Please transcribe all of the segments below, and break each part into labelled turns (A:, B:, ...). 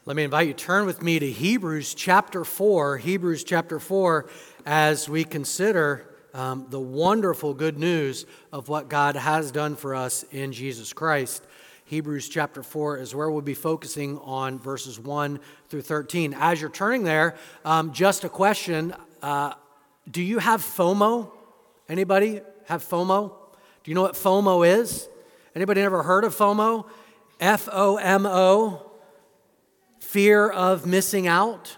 A: Let me invite you to turn with me to Hebrews chapter 4, as we consider the wonderful good news of what God has done for us in Jesus Christ. Hebrews chapter 4 is where we'll be focusing on verses 1 through 13. As you're turning there, just a question. Do you have FOMO? Anybody have FOMO? Do you know what FOMO is? Anybody ever heard of FOMO? F-O-M-O. Fear of missing out.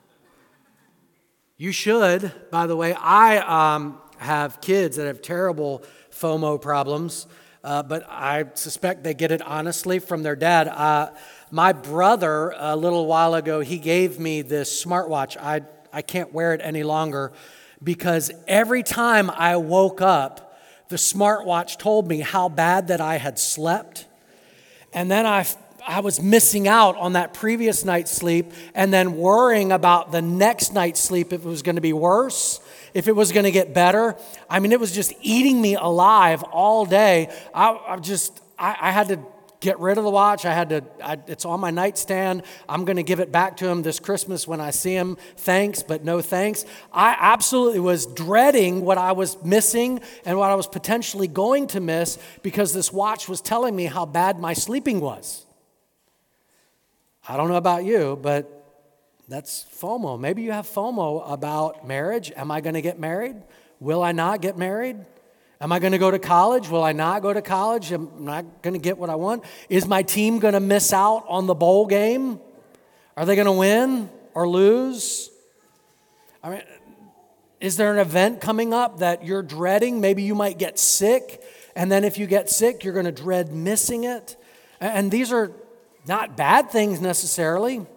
A: You should, by the way. I have kids that have terrible FOMO problems, but I suspect they get it honestly from their dad. My brother, a little while ago, he gave me this smartwatch. I can't wear it any longer because every time I woke up, the smartwatch told me how bad that I had slept. And then I was missing out on that previous night's sleep and then worrying about the next night's sleep if it was going to be worse, if it was going to get better. I mean, it was just eating me alive all day. I had to get rid of the watch. It's on my nightstand. I'm going to give it back to him this Christmas when I see him. Thanks, but no thanks. I absolutely was dreading what I was missing and what I was potentially going to miss because this watch was telling me how bad my sleeping was. I don't know about you, but that's FOMO. Maybe you have FOMO about marriage. Am I going to get married? Will I not get married? Am I going to go to college? Will I not go to college? Am I not going to get what I want? Is my team going to miss out on the bowl game? Are they going to win or lose? I mean, is there an event coming up that you're dreading? Maybe you might get sick, and then if you get sick, you're going to dread missing it. And these are not bad things necessarily.